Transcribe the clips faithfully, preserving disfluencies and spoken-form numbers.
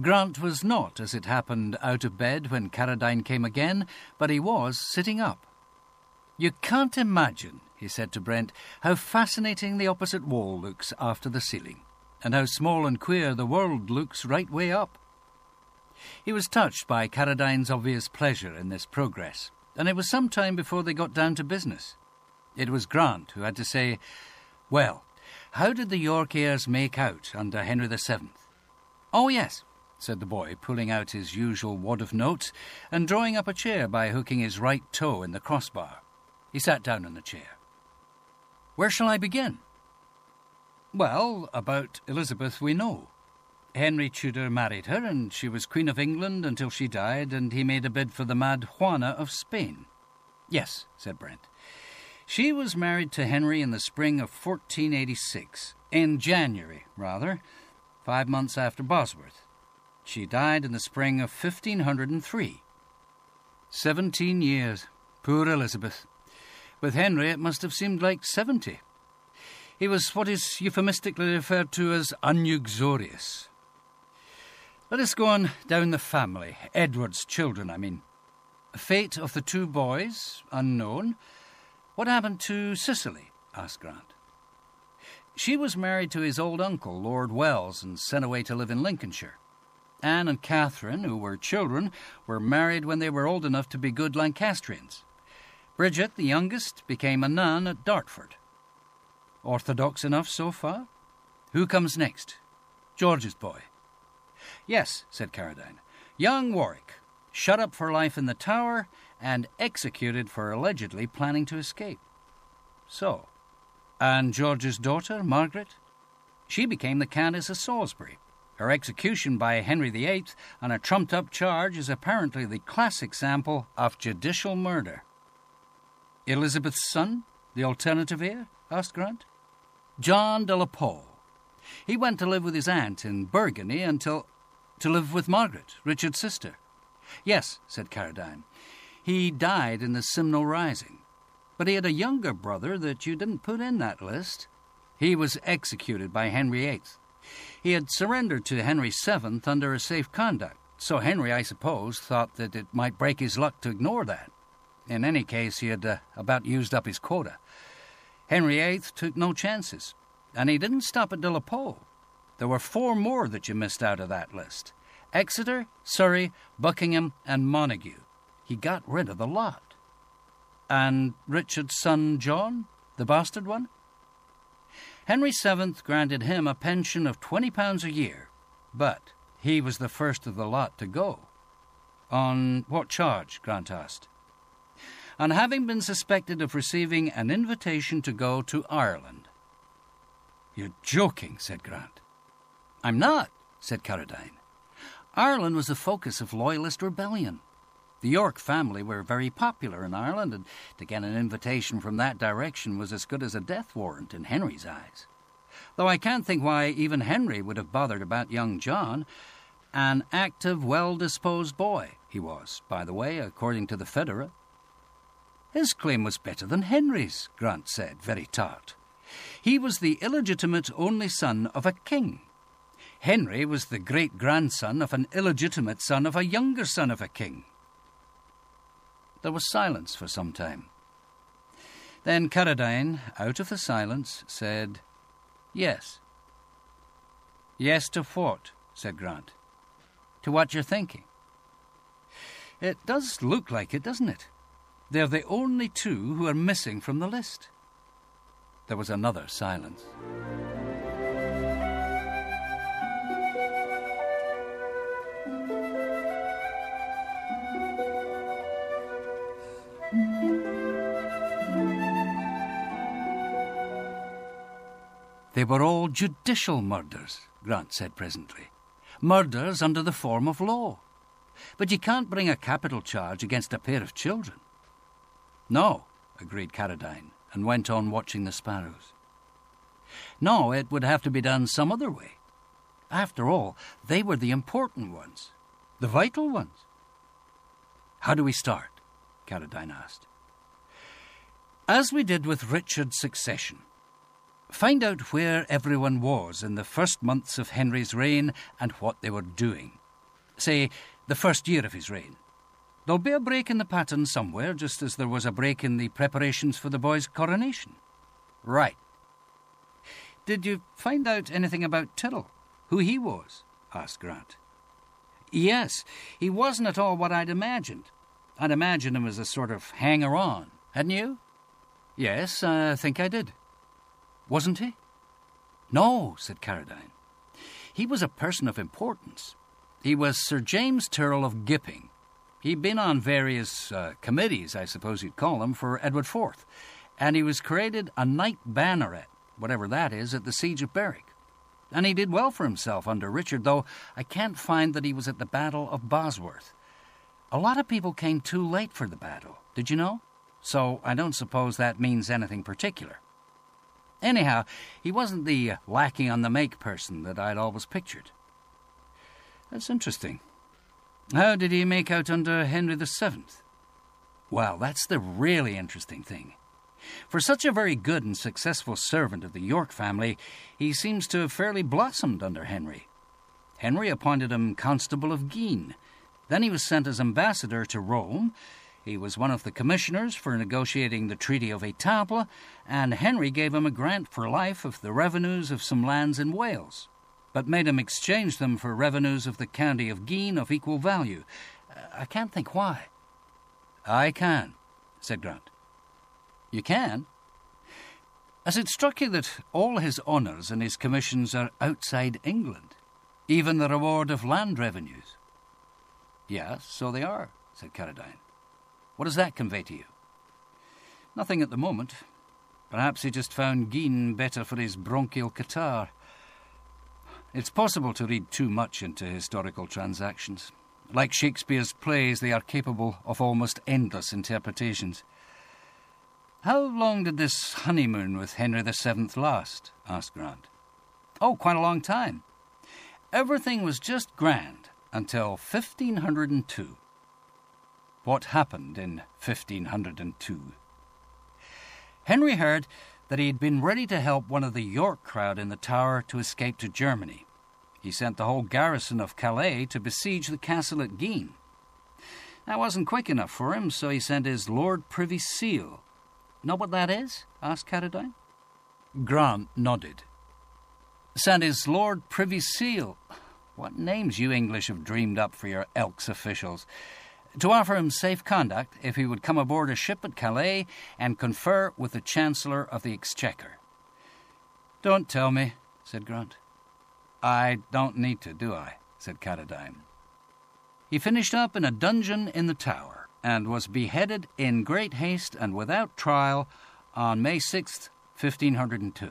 Grant was not, as it happened, out of bed when Caradine came again, but he was sitting up. "You can't imagine," he said to Brent, "how fascinating the opposite wall looks after the ceiling, and how small and queer the world looks right way up." He was touched by Caradine's obvious pleasure in this progress, and it was some time before they got down to business. It was Grant who had to say, "Well, how did the York heirs make out under Henry the Seventh?" "Oh, yes," said the boy, pulling out his usual wad of notes and drawing up a chair by hooking his right toe in the crossbar. He sat down in the chair. "Where shall I begin?" "Well, about Elizabeth we know. Henry Tudor married her, and she was Queen of England until she died, and he made a bid for the Mad Juana of Spain." "Yes," said Brent. "She was married to Henry in the spring of fourteen eighty-six, in January, rather, five months after Bosworth. She died in the spring of fifteen hundred three. Seventeen years. Poor Elizabeth. With Henry it must have seemed like seventy. He was what is euphemistically referred to as unuxorious. Let us go on down the family. Edward's children, I mean. Fate of the two boys, unknown. What happened to Cicely?" asked Grant. "She was married to his old uncle, Lord Wells, and sent away to live in Lincolnshire. Anne and Catherine, who were children, were married when they were old enough to be good Lancastrians. Bridget, the youngest, became a nun at Dartford. Orthodox enough so far? Who comes next? George's boy." "Yes," said Caradine. "Young Warwick, shut up for life in the Tower and executed for allegedly planning to escape." "So. And George's daughter, Margaret?" "She became the Countess of Salisbury. Her execution by Henry the Eighth on a trumped-up charge is apparently the classic example of judicial murder." "Elizabeth's son, the alternative heir?" asked Grant. "John de la Pole. He went to live with his aunt in Burgundy until... to live with Margaret, Richard's sister." "Yes," said Caradine. "He died in the Simnel Rising. But he had a younger brother that you didn't put in that list. He was executed by Henry the Eighth. He had surrendered to Henry the Seventh under a safe conduct, so Henry, I suppose, thought that it might break his luck to ignore that. In any case, he had uh, about used up his quota. Henry the Eighth took no chances, and he didn't stop at de la Pole. There were four more that you missed out of that list. Exeter, Surrey, Buckingham, and Montague. He got rid of the lot." "And Richard's son John, the bastard one?" "Henry the Seventh granted him a pension of twenty pounds a year, but he was the first of the lot to go." "On what charge?" Grant asked. "On having been suspected of receiving an invitation to go to Ireland." "You're joking," said Grant. "I'm not," said Caradine. "Ireland was the focus of Loyalist rebellion. The York family were very popular in Ireland, and to get an invitation from that direction was as good as a death warrant in Henry's eyes. Though I can't think why even Henry would have bothered about young John. An active, well-disposed boy he was, by the way, according to the Federer." "His claim was better than Henry's," Grant said, very tart. "He was the illegitimate only son of a king. Henry was the great-grandson of an illegitimate son of a younger son of a king." There was silence for some time. Then Caradine, out of the silence, said, "Yes." "Yes to what?" said Grant. "To what you're thinking." "It does look like it, doesn't it? They're the only two who are missing from the list." There was another silence. "They were all judicial murders," Grant said presently. "Murders under the form of law. But you can't bring a capital charge against a pair of children." "No," agreed Caradine, and went on watching the sparrows. "No, it would have to be done some other way. After all, they were the important ones, the vital ones." "How do we start?" Caradine asked. "As we did with Richard's succession. Find out where everyone was in the first months of Henry's reign and what they were doing. Say, the first year of his reign. There'll be a break in the pattern somewhere, just as there was a break in the preparations for the boy's coronation. Right. Did you find out anything about Tyrrell? Who he was? Asked Grant. Yes, he wasn't at all what I'd imagined. I'd imagined him as a sort of hanger-on, hadn't you? Yes, I think I did. Wasn't he? No, said Caradine. He was a person of importance. He was Sir James Tyrrell of Gipping. He'd been on various uh, committees, I suppose you'd call them, for Edward the Fourth, and he was created a Knight Banneret, whatever that is, at the Siege of Berwick. And he did well for himself under Richard, though I can't find that he was at the Battle of Bosworth. A lot of people came too late for the battle, did you know? So I don't suppose that means anything particular. Anyhow, he wasn't the uh, lackey-on-the-make person that I'd always pictured. That's interesting. How did he make out under Henry the Seventh? Well, that's the really interesting thing. For such a very good and successful servant of the York family, he seems to have fairly blossomed under Henry. Henry appointed him Constable of Guienne. Then he was sent as ambassador to Rome. He was one of the commissioners for negotiating the Treaty of Étaples, and Henry gave him a grant for life of the revenues of some lands in Wales, but made him exchange them for revenues of the county of Guienne of equal value. I can't think why. I can, said Grant. You can? As it struck you that all his honours and his commissions are outside England, even the reward of land revenues? Yes, so they are, said Caradine. What does that convey to you? Nothing at the moment. Perhaps he just found Guienne better for his bronchial catarrh. It's possible to read too much into historical transactions. Like Shakespeare's plays, they are capable of almost endless interpretations. How long did this honeymoon with Henry the Seventh last? Asked Grant. Oh, quite a long time. Everything was just grand until fifteen oh two. What happened in fifteen oh two? Henry heard that he had been ready to help one of the York crowd in the Tower to escape to Germany. He sent the whole garrison of Calais to besiege the castle at Guienne. That wasn't quick enough for him, so he sent his Lord Privy Seal. Know what that is? Asked Caradine. Grant nodded. Sent his Lord Privy Seal. What names you English have dreamed up for your Elks officials. To offer him safe conduct if he would come aboard a ship at Calais and confer with the Chancellor of the Exchequer. Don't tell me, said Grant. I don't need to, do I? Said Caradine. He finished up in a dungeon in the Tower and was beheaded in great haste and without trial on May sixth, fifteen oh two.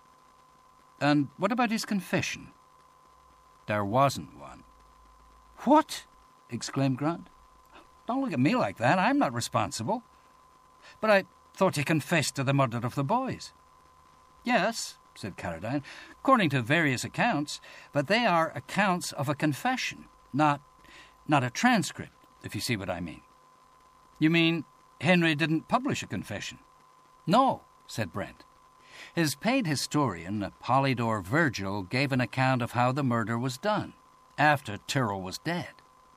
And what about his confession? There wasn't one. What? Exclaimed Grant. Don't look at me like that. I'm not responsible. But I thought he confessed to the murder of the boys. Yes, said Caradine, according to various accounts, but they are accounts of a confession, not, not a transcript, if you see what I mean. You mean Henry didn't publish a confession? No, said Brent. His paid historian, Polydore Virgil, gave an account of how the murder was done, after Tyrrell was dead.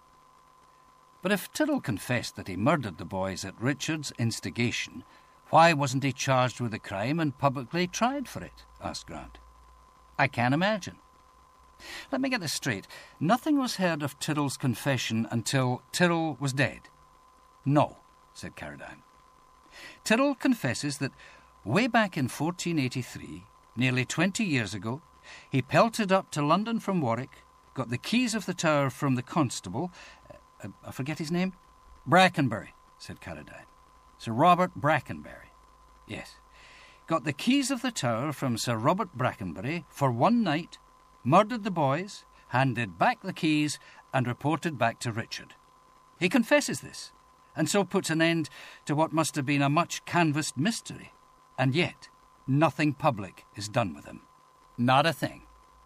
But if Tyrrell confessed that he murdered the boys at Richard's instigation, why wasn't he charged with the crime and publicly tried for it? Asked Grant. I can't imagine. Let me get this straight. Nothing was heard of Tyrrell's confession until Tyrrell was dead. No, said Caradine. Tyrrell confesses that way back in fourteen eighty-three, nearly twenty years ago, he pelted up to London from Warwick, got the keys of the Tower from the constable, uh, I forget his name? Brackenbury, said Caradine. Sir Robert Brackenbury. Yes. Got the keys of the Tower from Sir Robert Brackenbury for one night, murdered the boys, handed back the keys, and reported back to Richard. He confesses this, and so puts an end to what must have been a much-canvassed mystery. And yet, nothing public is done with him. Not a thing.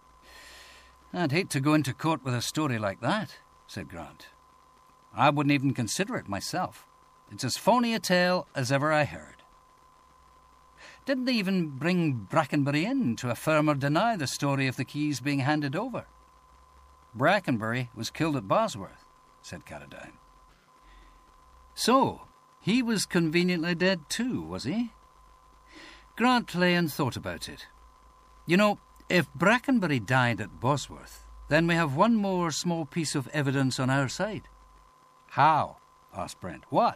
I'd hate to go into court with a story like that, said Grant. I wouldn't even consider it myself. It's as phony a tale as ever I heard. Didn't they even bring Brackenbury in to affirm or deny the story of the keys being handed over? Brackenbury was killed at Bosworth, said Caradine. So, he was conveniently dead too, was he? Grant lay and thought about it. You know, if Brackenbury died at Bosworth, then we have one more small piece of evidence on our side. How? Asked Brent. What?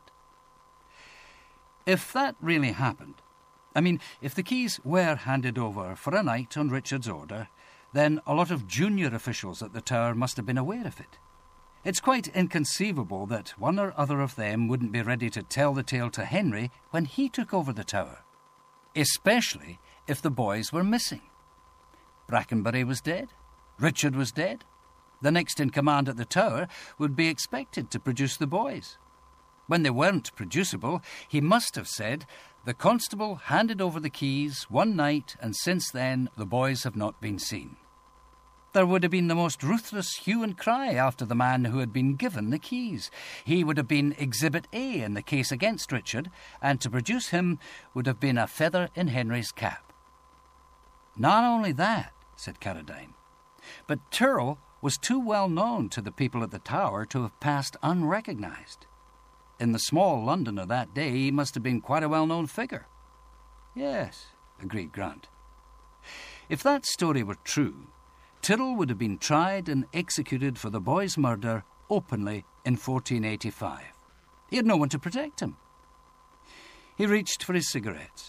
If that really happened, I mean, if the keys were handed over for a night on Richard's order, then a lot of junior officials at the Tower must have been aware of it. It's quite inconceivable that one or other of them wouldn't be ready to tell the tale to Henry when he took over the Tower, especially if the boys were missing. Brackenbury was dead. Richard was dead. The next in command at the Tower would be expected to produce the boys. When they weren't producible, he must have said, "The constable handed over the keys one night, and since then the boys have not been seen." There would have been the most ruthless hue and cry after the man who had been given the keys. He would have been Exhibit A in the case against Richard, and to produce him would have been a feather in Henry's cap. Not only that, said Caradine, but Tyrrell was too well known to the people at the Tower to have passed unrecognised. In the small London of that day, he must have been quite a well-known figure. Yes, agreed Grant. If that story were true, Tyrrell would have been tried and executed for the boy's murder openly in fourteen eighty-five. He had no one to protect him. He reached for his cigarettes.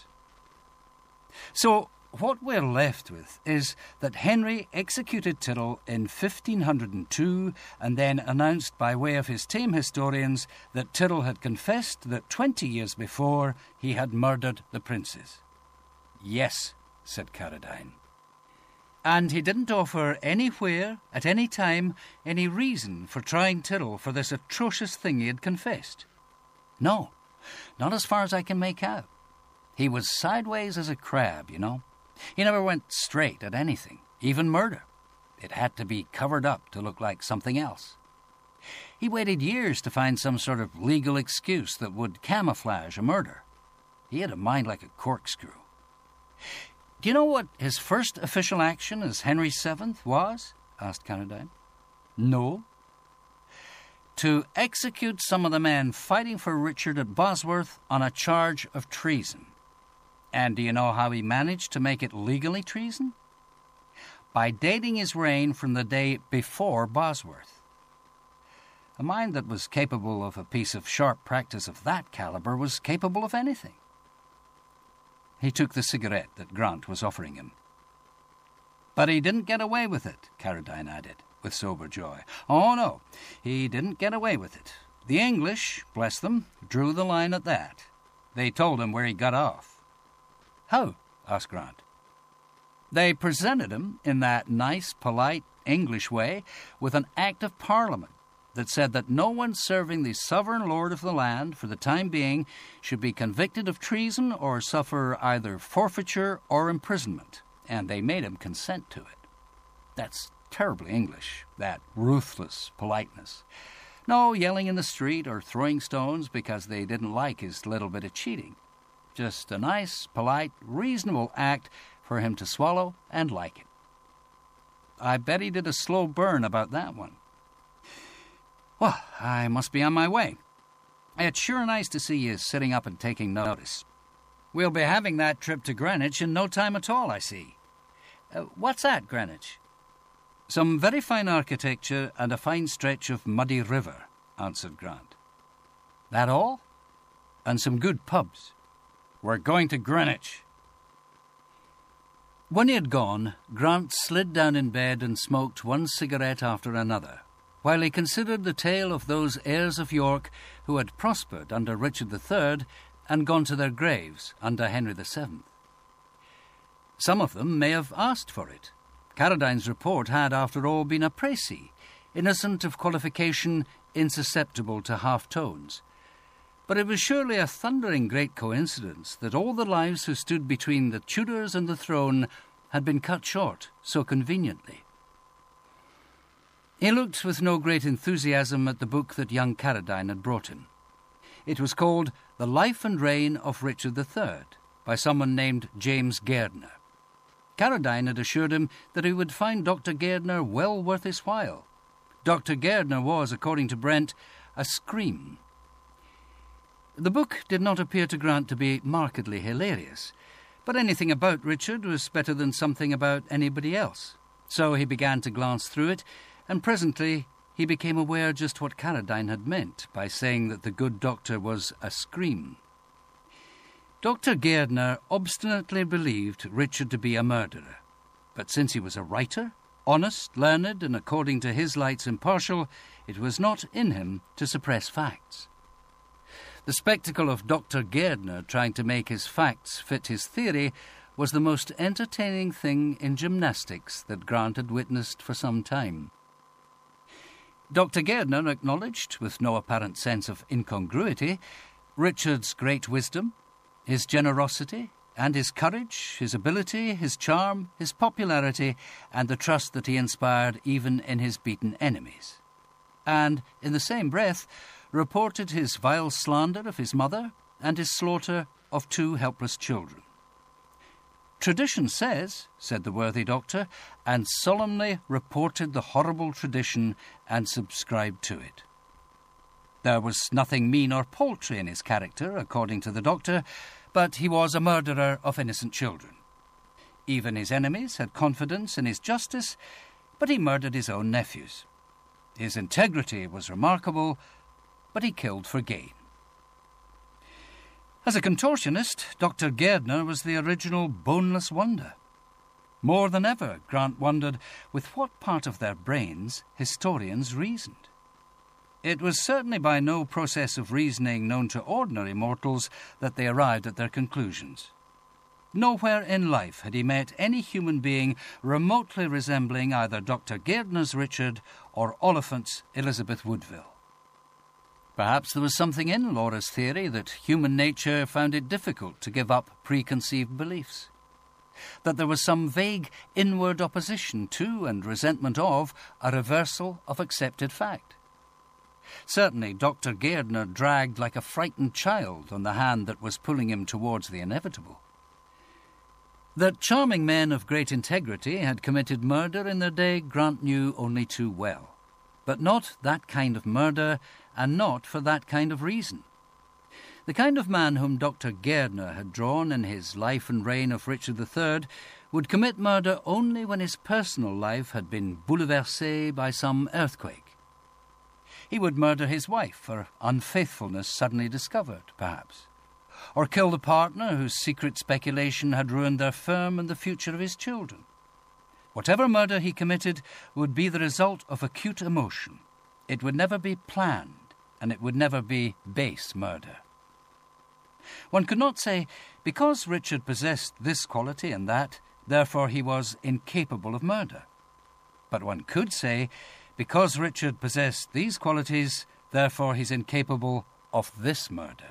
So, what we're left with is that Henry executed Tyrrell in fifteen oh two and then announced by way of his tame historians that Tyrrell had confessed that twenty years before he had murdered the princes. Yes, said Caradine. And he didn't offer anywhere, at any time, any reason for trying Tyrrell for this atrocious thing he had confessed. No, not as far as I can make out. He was sideways as a crab, you know. He never went straight at anything, even murder. It had to be covered up to look like something else. He waited years to find some sort of legal excuse that would camouflage a murder. He had a mind like a corkscrew. Do you know what his first official action as Henry the seventh was? Asked Caradine. No. To execute some of the men fighting for Richard at Bosworth on a charge of treason. And do you know how he managed to make it legally treason? By dating his reign from the day before Bosworth. A mind that was capable of a piece of sharp practice of that calibre was capable of anything. He took the cigarette that Grant was offering him. But he didn't get away with it, Caradine added, with sober joy. Oh, no, he didn't get away with it. The English, bless them, drew the line at that. They told him where he got off. How? Asked Grant. They presented him in that nice, polite English way with an Act of Parliament that said that no one serving the sovereign lord of the land for the time being should be convicted of treason or suffer either forfeiture or imprisonment, and they made him consent to it. That's terribly English, that ruthless politeness. No yelling in the street or throwing stones because they didn't like his little bit of cheating. Just a nice, polite, reasonable act for him to swallow and like it. I bet he did a slow burn about that one. Well, I must be on my way. It's sure nice to see you sitting up and taking notice. We'll be having that trip to Greenwich in no time at all, I see. Uh, what's at Greenwich? Some very fine architecture and a fine stretch of muddy river, answered Grant. That all? And some good pubs. We're going to Greenwich. When he had gone, Grant slid down in bed and smoked one cigarette after another, while he considered the tale of those heirs of York who had prospered under Richard the Third and gone to their graves under Henry the Seventh. Some of them may have asked for it. Caradine's report had, after all, been a précis, innocent of qualification, insusceptible to half-tones. But it was surely a thundering great coincidence that all the lives who stood between the Tudors and the throne had been cut short so conveniently. He looked with no great enthusiasm at the book that young Caradine had brought him. It was called The Life and Reign of Richard the Third, by someone named James Gairdner. Caradine had assured him that he would find Doctor Gairdner well worth his while, Doctor Gairdner was, according to Brent, a scream. The book did not appear to Grant to be markedly hilarious, but anything about Richard was better than something about anybody else. So he began to glance through it, and presently he became aware just what Caradine had meant by saying that the good doctor was a scream. Doctor Gairdner obstinately believed Richard to be a murderer, but since he was a writer, honest, learned, and according to his lights impartial, it was not in him to suppress facts. The spectacle of Doctor Gairdner trying to make his facts fit his theory was the most entertaining thing in gymnastics that Grant had witnessed for some time. Doctor Gairdner acknowledged, with no apparent sense of incongruity, Richard's great wisdom, his generosity, and his courage, his ability, his charm, his popularity, and the trust that he inspired even in his beaten enemies. And, in the same breath, reported his vile slander of his mother and his slaughter of two helpless children. Tradition says, said the worthy doctor, and solemnly reported the horrible tradition and subscribed to it. There was nothing mean or paltry in his character, according to the doctor, but he was a murderer of innocent children. Even his enemies had confidence in his justice, but he murdered his own nephews. His integrity was remarkable, but he killed for gain. As a contortionist, Doctor Gairdner was the original boneless wonder. More than ever, Grant wondered with what part of their brains historians reasoned. It was certainly by no process of reasoning known to ordinary mortals that they arrived at their conclusions. Nowhere in life had he met any human being remotely resembling either Doctor Gairdner's Richard or Oliphant's Elizabeth Woodville. Perhaps there was something in Laura's theory that human nature found it difficult to give up preconceived beliefs, that there was some vague inward opposition to and resentment of a reversal of accepted fact. Certainly Doctor Gairdner dragged like a frightened child on the hand that was pulling him towards the inevitable. That charming men of great integrity had committed murder in their day, Grant knew only too well. But not that kind of murder, and not for that kind of reason. The kind of man whom Doctor Gairdner had drawn in his Life and Reign of Richard the Third would commit murder only when his personal life had been bouleversé by some earthquake. He would murder his wife for unfaithfulness suddenly discovered, perhaps, or kill the partner whose secret speculation had ruined their firm and the future of his children. Whatever murder he committed would be the result of acute emotion. It would never be planned, and it would never be base murder. One could not say, because Richard possessed this quality and that, therefore he was incapable of murder. But one could say, because Richard possessed these qualities, therefore he's incapable of this murder.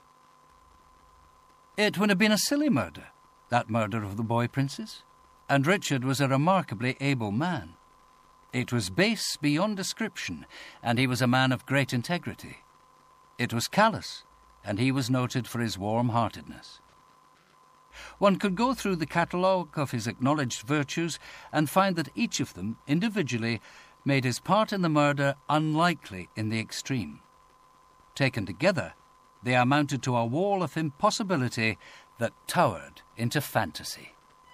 It would have been a silly murder, that murder of the boy princes, and Richard was a remarkably able man. It was base beyond description, and he was a man of great integrity. It was callous, and he was noted for his warm-heartedness. One could go through the catalogue of his acknowledged virtues and find that each of them, individually, made his part in the murder unlikely in the extreme. Taken together, they amounted to a wall of impossibility that towered into fantasy.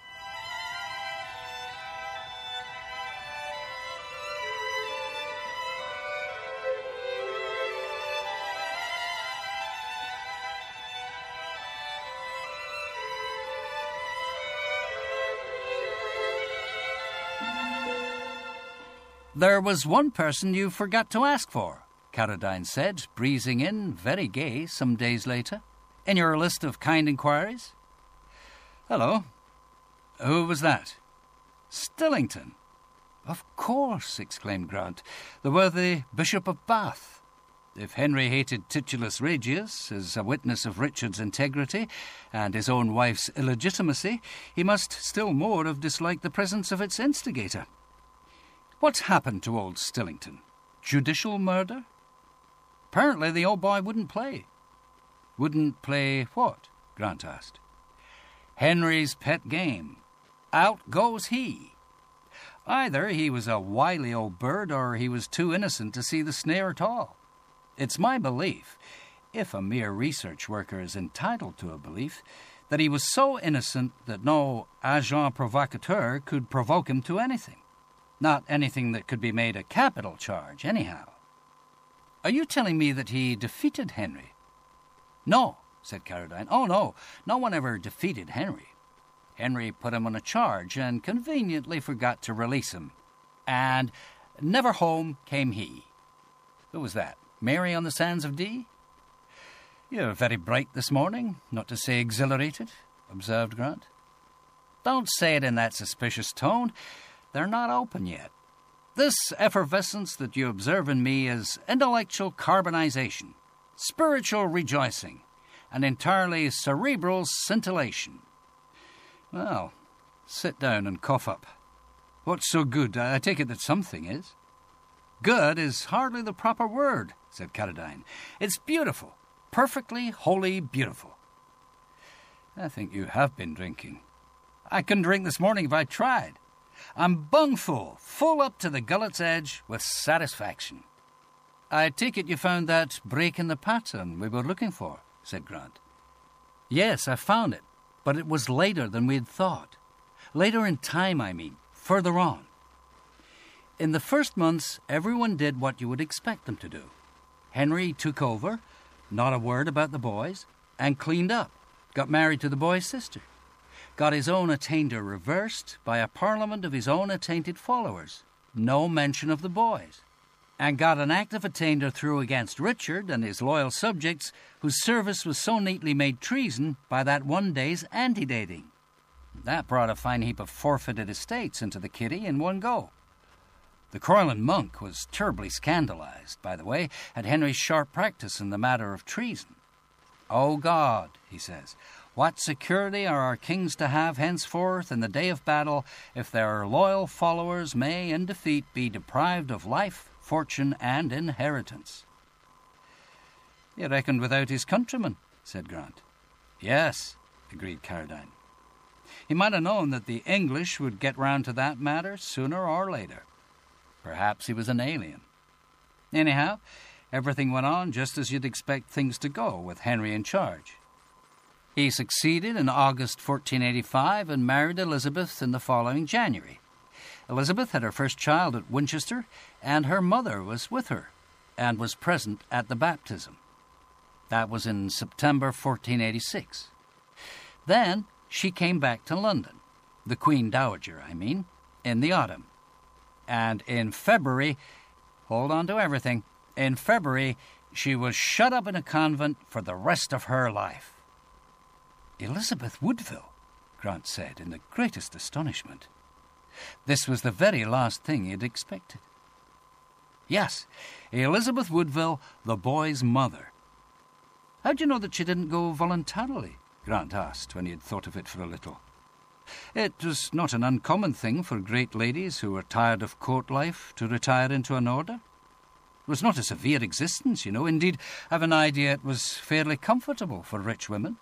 "There was one person you forgot to ask for," Caradine said, breezing in, very gay, some days later. "In your list of kind inquiries." "Hello. Who was that?" "Stillington." "Of course," exclaimed Grant. "The worthy Bishop of Bath. If Henry hated Titulus Regius as a witness of Richard's integrity and his own wife's illegitimacy, he must still more have disliked the presence of its instigator. What's happened to old Stillington? Judicial murder?" "Apparently the old boy wouldn't play." "Wouldn't play what?" Grant asked. "Henry's pet game. Out goes he." Either he was a wily old bird or he was too innocent to see the snare at all. It's my belief, if a mere research worker is entitled to a belief, that he was so innocent that no agent provocateur could provoke him to anything. Not anything that could be made a capital charge, anyhow. Are you telling me that he defeated Henry? No, said Caradine. Oh, no, no one ever defeated Henry. Henry put him on a charge and conveniently forgot to release him. And never home came he. Who was that? Mary on the sands of Dee? You're very bright this morning, not to say exhilarated, observed Grant. Don't say it in that suspicious tone. They're not open yet. This effervescence that you observe in me is intellectual carbonization, spiritual rejoicing, an entirely cerebral scintillation. Well, sit down and cough up. What's so good? I take it that something is. Good is hardly the proper word, said Caradine. It's beautiful, perfectly, wholly beautiful. I think you have been drinking. I couldn't drink this morning if I tried. I'm bung full, full up to the gullet's edge with satisfaction. I take it you found that break in the pattern we were looking for, said Grant. Yes, I found it, but it was later than we'd thought. Later in time, I mean, further on. In the first months, everyone did what you would expect them to do. Henry took over, not a word about the boys, and cleaned up, got married to the boy's sister, got his own attainder reversed by a parliament of his own attainted followers, no mention of the boys, and got an act of attainder through against Richard and his loyal subjects, whose service was so neatly made treason by that one day's antedating. That brought a fine heap of forfeited estates into the kitty in one go. The Croyland monk was terribly scandalized, by the way, at Henry's sharp practice in the matter of treason. "O God," he says, "what security are our kings to have henceforth in the day of battle if their loyal followers may in defeat be deprived of life, fortune, and inheritance?" "He reckoned without his countrymen," said Grant. "Yes," agreed Caradine. "He might have known that the English would get round to that matter sooner or later. Perhaps he was an alien. Anyhow, everything went on just as you'd expect things to go with Henry in charge. He succeeded in August fourteen eighty-five and married Elizabeth in the following January. Elizabeth had her first child at Winchester, and her mother was with her and was present at the baptism. That was in September fourteen eighty-six. Then she came back to London, the Queen Dowager, I mean, in the autumn. And in February, hold on to everything, in February she was shut up in a convent for the rest of her life. "Elizabeth Woodville," Grant said in the greatest astonishment. This was the very last thing he had expected. "Yes, Elizabeth Woodville, the boy's mother." "How do you know that she didn't go voluntarily?" Grant asked when he had thought of it for a little. It was not an uncommon thing for great ladies who were tired of court life to retire into an order. It was not a severe existence, you know. Indeed, I've an idea it was fairly comfortable for rich women.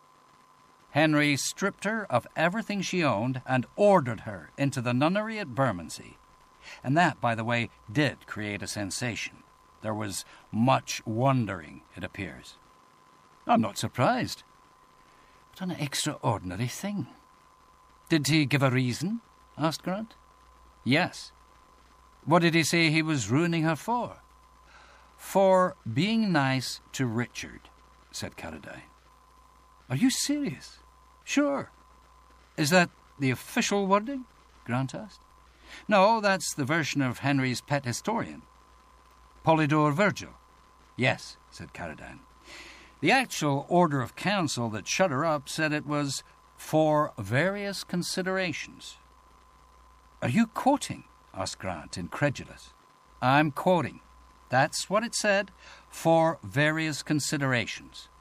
Henry stripped her of everything she owned and ordered her into the nunnery at Bermondsey. And that, by the way, did create a sensation. There was much wondering, it appears. "I'm not surprised. What an extraordinary thing." "Did he give a reason?" asked Grant. "Yes." "What did he say he was ruining her for?" "For being nice to Richard," said Caradine. "Are you serious?" "Sure." "Is that the official wording?" Grant asked. "No, that's the version of Henry's pet historian." "Polydore Virgil?" "Yes," said Caradine. "The actual order of council that shut her up said it was for various considerations." "Are you quoting?" asked Grant, incredulous. "I'm quoting. That's what it said, for various considerations."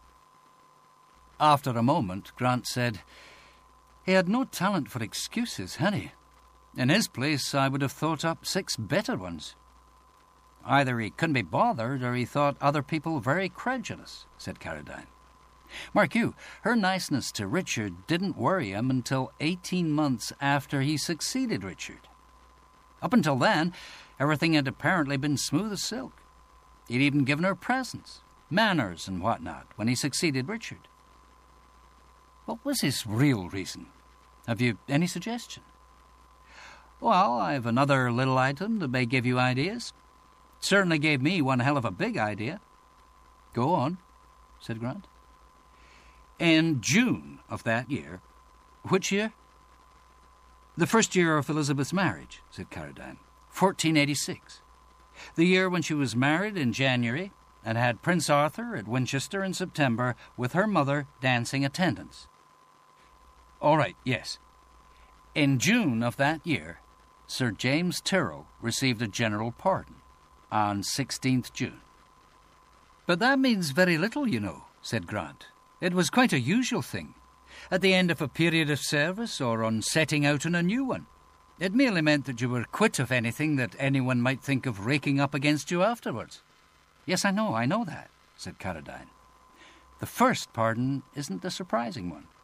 After a moment, Grant said, "He had no talent for excuses, had he? In his place, I would have thought up six better ones." "Either he couldn't be bothered, or he thought other people very credulous," said Caradine. "Mark you, her niceness to Richard didn't worry him until eighteen months after he succeeded Richard. Up until then, everything had apparently been smooth as silk. He'd even given her presents, manners and what-not, when he succeeded Richard. What was his real reason? Have you any suggestion? Well, I've another little item that may give you ideas. Certainly gave me one hell of a big idea. Go on, said Grant. In June of that year... Which year? The first year of Elizabeth's marriage, said Caradine. fourteen eighty-six. The year when she was married in January and had Prince Arthur at Winchester in September with her mother dancing attendance. All right, yes. In June of that year, Sir James Tyrrell received a general pardon on sixteenth June. But that means very little, you know, said Grant. It was quite a usual thing, at the end of a period of service or on setting out on a new one. It merely meant that you were quit of anything that anyone might think of raking up against you afterwards. Yes, I know, I know that, said Caradine. The first pardon isn't the surprising one.